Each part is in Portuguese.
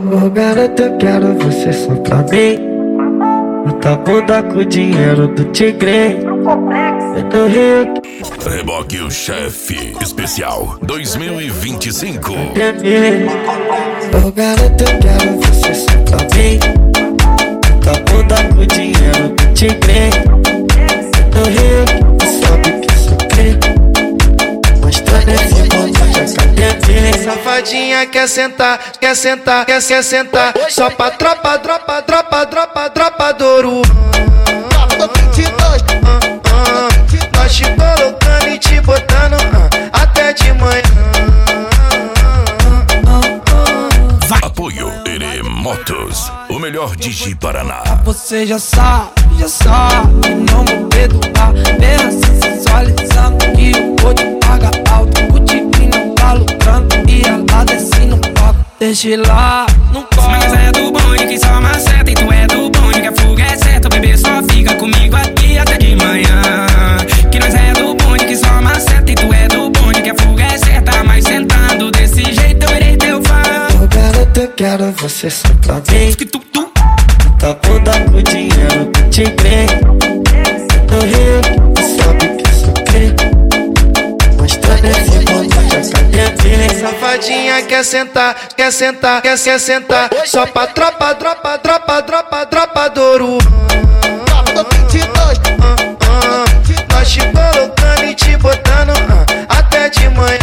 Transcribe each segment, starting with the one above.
Ô garota, eu quero você só pra mim. Muita bunda com o dinheiro do tigre. Eu tô rico. Reboque o Chefe Especial 2025. Ô garota, eu quero você só pra mim. Muita bunda com o dinheiro do tigre. Eu tô rico, tu sabe que sou rico. Mostrando esse mundo de academia. Safadinha quer sentar, quer sentar, quer sentar. Só pra tropa do ouro. Nós te colocando e te botando até de manhã. Apoio Ere Motos, o melhor de Ji Paraná. Você já sabe, não vou perdoar. Bem assim, sensualizando que eu vou te pagar alto. O tigre não tá lucrando e ela desce no palco. Deixa lá, não corre. Mas é do bonde que só maceta. E tu é do bonde que a fuga é certa. O bebê só fica comigo aqui até de manhã. Que nós é do bonde que só maceta. E tu é do bonde que a fuga é certa. Mas sentando desse jeito eu irei teu fã. Ô garota, eu quero você só pra mim. Muita bunda com o dinheiro do tigre. Tô rico, tu sabe que sou rico. Mostrando esse mundo de academia. Safadinha quer sentar, quer sentar, quer sentar. Só pra tropa do ouro. Nós te colocando e te botando até de manhã.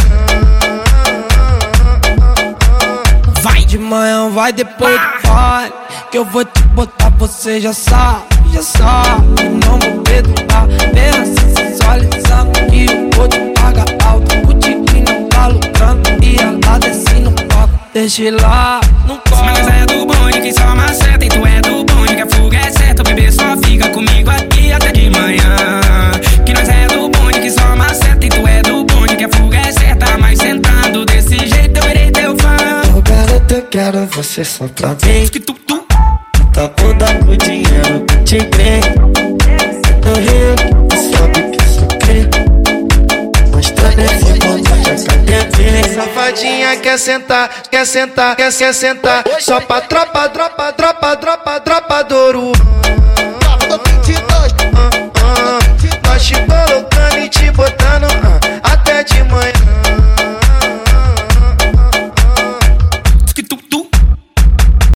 Vai de manhã, vai depois do baile. Que eu vou te botar, você já sabe. Não vou perdoar. Bem assim, sensualizando que eu vou te pagar alto. O tigre não tá lucrando e ela desce no palco. Deixa lá, não corre. Mas é do bonde que só maceta. E tu é do bonde que a fuga é certa. O bebê só fica comigo aqui até de manhã. Que nós é do bonde que só maceta. E tu é do bonde que a fuga é certa. Mas sentando desse jeito eu irei teu fã. Ô garota, eu quero você só pra mim. Muita bunda com o dinheiro do tigre. Tô rico, tu sabe que sou rico. Mostrando esse mundo de academia. Safadinha quer sentar, quer sentar, quer sentar. Só pra tropa do ouro.